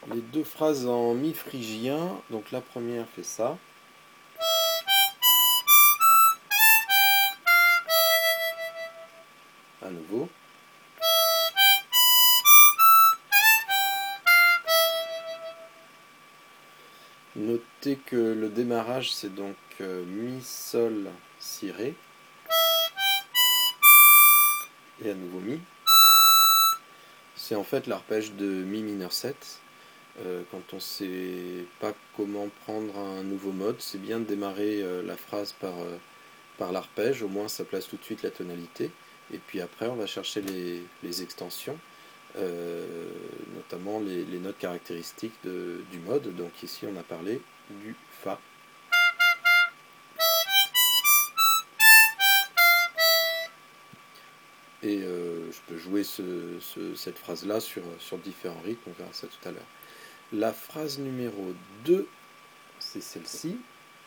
les deux phrases en mi phrygien. Donc la première fait ça. À nouveau. Notez que le démarrage c'est donc mi sol si ré et à nouveau mi. C'est en fait l'arpège de mi mineur 7. Quand on ne sait pas comment prendre un nouveau mode, c'est bien de démarrer la phrase par l'arpège, au moins ça place tout de suite la tonalité. Et puis après on va chercher les extensions, notamment les notes caractéristiques du mode. Donc ici on a parlé du Fa. Et je peux jouer cette phrase-là sur différents rythmes, on verra ça tout à l'heure. La phrase numéro 2, c'est celle-ci.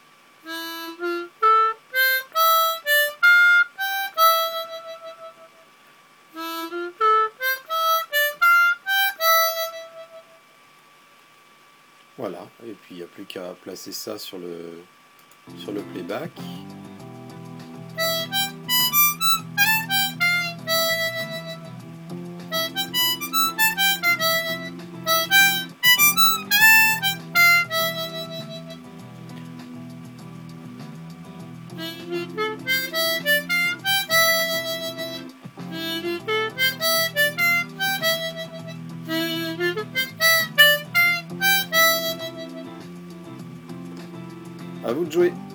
Voilà, et puis il n'y a plus qu'à placer ça sur le playback. À vous de jouer.